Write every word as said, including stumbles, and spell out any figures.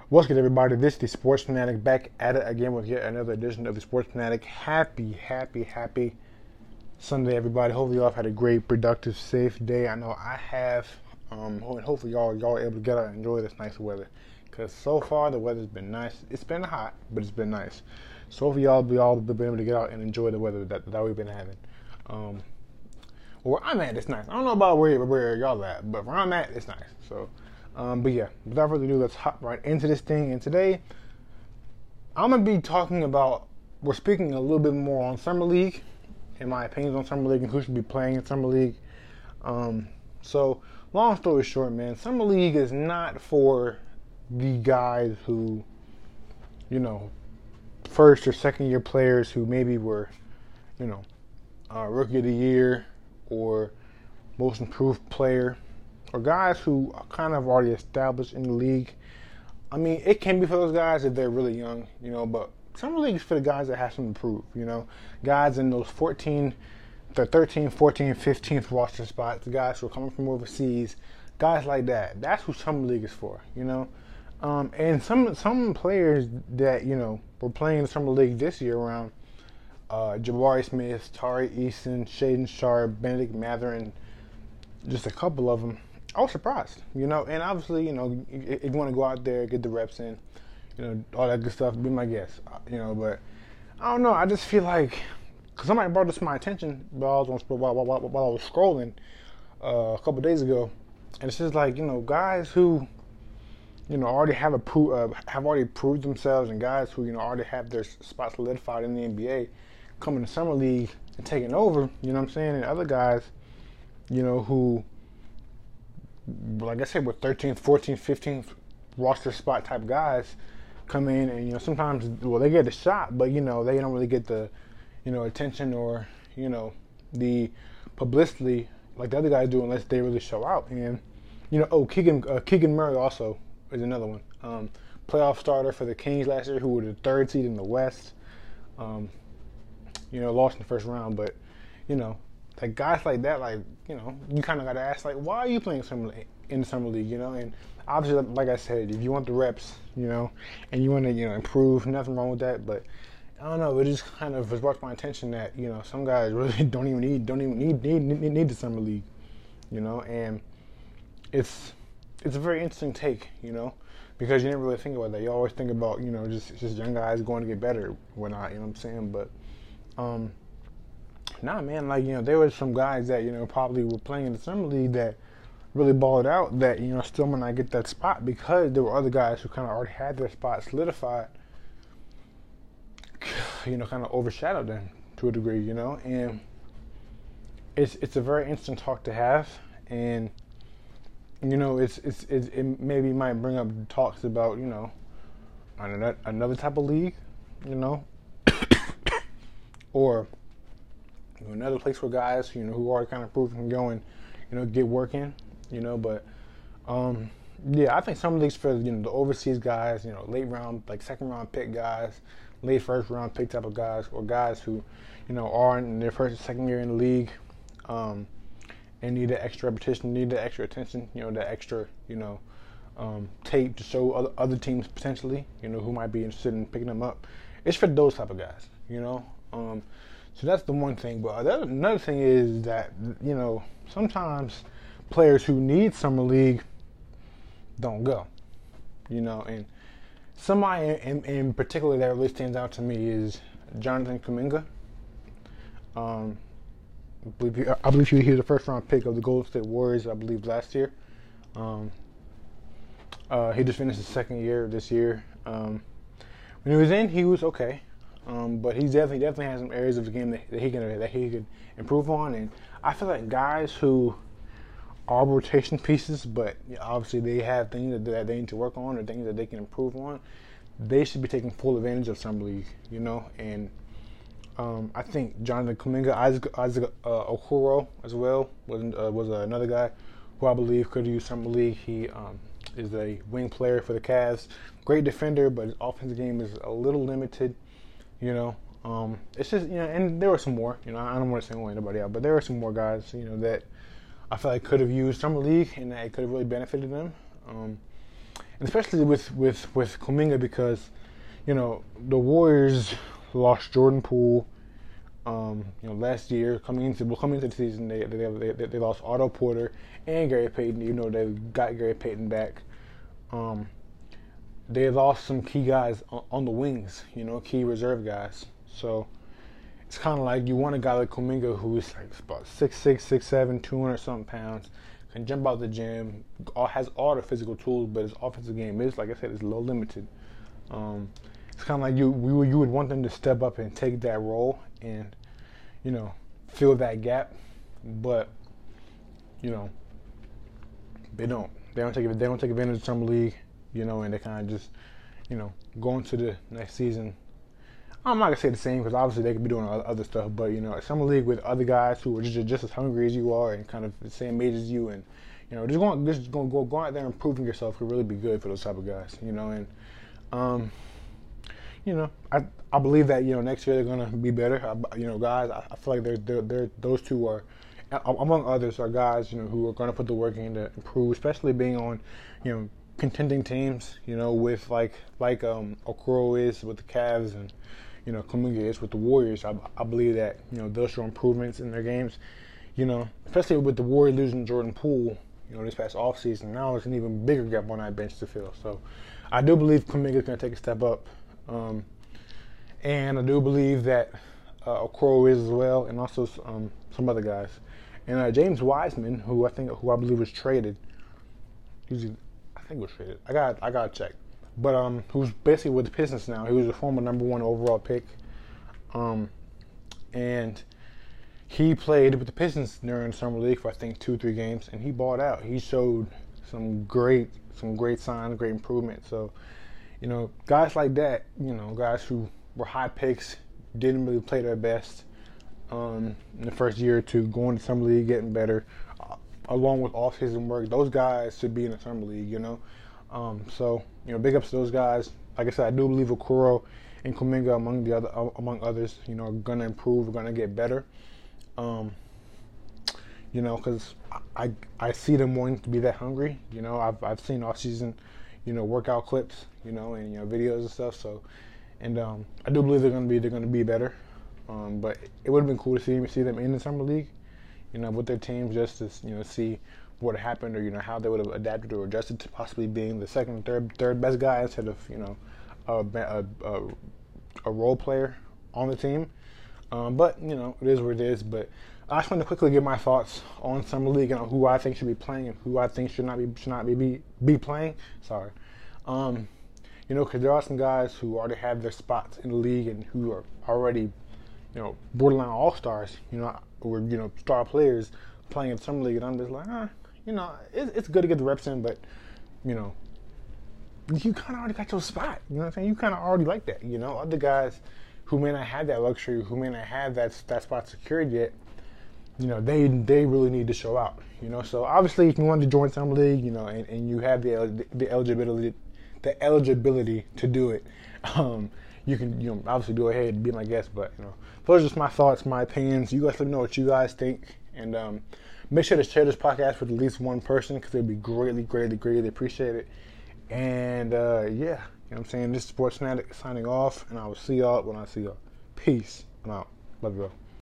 What's good, everybody? This is the Sports Fanatic back at it again with yet another edition of the Sports Fanatic. Happy, happy, happy Sunday, everybody. Hopefully, y'all have had a great, productive, safe day. I know I have. Um, and hopefully, y'all y'all are able to get out and enjoy this nice weather. Because so far, the weather's been nice. It's been hot, but it's been nice. So hopefully, y'all be all been able to get out and enjoy the weather that, that we've been having. Um, where I'm at, it's nice. I don't know about where where y'all at, but where I'm at, it's nice. So. Um, but yeah, without further ado, let's hop right into this thing. And today, I'm going to be talking about, we're speaking a little bit more on Summer League, in my opinions on Summer League and who should be playing in Summer League. Um, so, long story short, man, Summer League is not for the guys who, you know, first or second year players who maybe were, you know, uh, Rookie of the Year or Most Improved Player. Or guys who are kind of already established in the league. I mean, it can be for those guys if they're really young, you know, but Summer League is for the guys that have some to prove, you know. Guys in those fourteen, the thirteen, fourteen, fifteenth roster spots, the guys who are coming from overseas, guys like that. That's who Summer League is for, you know. Um, and some some players that, you know, were playing in the Summer League this year around uh, Jabari Smith, Tari Eason, Shaden Sharp, Benedict Mathurin, just a couple of them. I was surprised, you know, and obviously, you know, if you want to go out there, get the reps in, you know, all that good stuff, be my guest, you know, but I don't know, I just feel like, because somebody brought this to my attention while I was, while, while, while, while I was scrolling uh, a couple days ago, and it's just like, you know, guys who, you know, already have a pro- uh, have already proved themselves, and guys who, you know, already have their spot solidified in the N B A, coming to Summer League and taking over, you know what I'm saying, and other guys, you know, who, like I said, with thirteenth, fourteenth, fifteenth roster spot type guys come in and, you know, sometimes, well, they get a shot, but, you know, they don't really get the, you know, attention or, you know, the publicity like the other guys do unless they really show out. And, you know, oh, Keegan, uh, Keegan Murray also is another one. Um, playoff starter for the Kings last year, who were the third seed in the West. Um, you know, lost in the first round, but, you know, like guys like that, like, you know, you kind of got to ask, like, why are you playing summer in the Summer League, you know? And obviously, like I said, if you want the reps, you know, and you want to, you know, improve, nothing wrong with that. But I don't know, it just kind of has brought my attention that, you know, some guys really don't even need, don't even need, need, need, need the Summer League, you know? And it's, it's a very interesting take, you know, because you never really think about that. You always think about, you know, just, just young guys going to get better, whatnot, you know what I'm saying? But, um, Nah, man, like, you know, there were some guys that, you know, probably were playing in the Summer League that really balled out that, you know, still might not get that spot because there were other guys who kind of already had their spot solidified, you know, kind of overshadowed them to a degree, you know, and it's it's a very interesting talk to have, and, you know, it's, it's, it's it maybe might bring up talks about, you know, another, another type of league, you know, or You know, another place for guys, you know, who are kind of proven and going, you know, get working, you know. But um, yeah, I think some of these for, you know, the overseas guys, you know, late round, like second round pick guys, late first round pick type of guys, or guys who, you know, are in their first or second year in the league, um, and need that extra repetition, need that extra attention, you know, that extra, you know, um, tape to show other, other teams potentially, you know, who might be interested in picking them up. It's for those type of guys, you know. Um, So that's the one thing. But another thing is that, you know, sometimes players who need Summer League don't go, you know. And somebody in, in particular that really stands out to me is Jonathan Kuminga. Um, I believe he, I believe he was the first round pick of the Golden State Warriors, I believe, last year. Um, uh, he just finished his second year this year. Um, when he was in, he was okay. Um, but he's definitely definitely has some areas of the game that, that he can that he could improve on, and I feel like guys who are rotation pieces, but you know, obviously they have things that, that they need to work on or things that they can improve on, they should be taking full advantage of Summer League, you know. And um, I think Jonathan Kuminga, Isaac, Isaac uh, Okoro as well was uh, was uh, another guy who I believe could use Summer League. He um, is a wing player for the Cavs, great defender, but his offensive game is a little limited. You know, um, it's just, you know, and there were some more, you know, I don't want to single anybody out, but there were some more guys, you know, that I feel like could have used Summer League and that it could have really benefited them. Um, and especially with with with Kuminga because you know the Warriors lost Jordan Poole. Um, you know, last year coming into well, coming into the season, they they, they they lost Otto Porter and Gary Payton. You know, they got Gary Payton back. Um, they lost some key guys on, on the wings. You know, key reserve guys. So it's kind of like you want a guy like Kuminga who's like about six six, six seven, two hundred something pounds, can jump out the gym, all, has all the physical tools, but his offensive game is, like I said, is low limited. Um, it's kind of like you we, you would want them to step up and take that role and, you know, fill that gap, but you know they don't. They don't take they don't take advantage of summer league, you know, and they kind of just, you know, go into the next season. I'm not gonna say the same because obviously they could be doing other stuff, but you know, a summer league with other guys who are just, just as hungry as you are and kind of the same age as you, and you know, just going just going go go out there and proving yourself could really be good for those type of guys, you know, and um. You know, I I believe that you know next year they're gonna be better. I, you know, guys, I, I feel like they're, they're they're those two are, among others, are guys you know who are gonna put the work in to improve, especially being on, you know, contending teams. You know, with like like um Okoro is with the Cavs and you know Kuminga is with the Warriors. I I believe that you know they'll show improvements in their games. You know, especially with the Warriors losing Jordan Poole, you know, this past offseason. Now it's an even bigger gap on that bench to fill. So, I do believe Kuminga's gonna take a step up. Um, and I do believe that uh, Okoro is as well, and also um, some other guys. And uh, James Wiseman, who I think, who I believe was traded, he's, I think was traded. I got, I got to check. But um, who's basically with the Pistons now? He was a former number one overall pick, um, and he played with the Pistons during the summer league for I think two, three games, and he balled out. He showed some great, some great signs, great improvement. So. You know, guys like that, you know, guys who were high picks, didn't really play their best um, in the first year or two, going to summer league, getting better, uh, along with off-season work. Those guys should be in the summer league, you know. Um, so, you know, big ups to those guys. Like I said, I do believe Okoro and Kuminga, among the other, uh, among others, you know, are gonna improve, are gonna get better. Um, you know, because I, I I see them wanting to be that hungry. You know, I've I've seen off-season, you know, workout clips, you know, and you know videos and stuff. So, and um, I do believe they're gonna be they're gonna be better. Um, but it would have been cool to see see them in the summer league, you know, with their teams, just to you know see what happened or you know how they would have adapted or adjusted to possibly being the second, third, third best guy instead of you know a a, a, a role player on the team. Um, but you know it is what it is. But I just want to quickly give my thoughts on summer league and on who I think should be playing and who I think should not be should not be be, be playing. Sorry, um, you know, because there are some guys who already have their spots in the league and who are already, you know, borderline all stars. You know, or you know, star players playing in summer league, and I'm just like, ah, you know, it, it's good to get the reps in, but you know, you kind of already got your spot. You know what I'm saying? You kind of already like that. You know, other guys who may not have that luxury, who may not have that that spot secured yet. You know, they they really need to show out. You know, so obviously, if you want to join some league, you know, and, and you have the the eligibility, the eligibility to do it, um, you can you know obviously go ahead and be my guest. But you know, those are just my thoughts, my opinions. You guys let me know what you guys think, and um, make sure to share this podcast with at least one person because it'd be greatly, greatly, greatly appreciated. And uh, yeah, you know what I'm saying. This is Sports Fanatic signing off, and I will see y'all when I see y'all. Peace. I'm out. Love you all.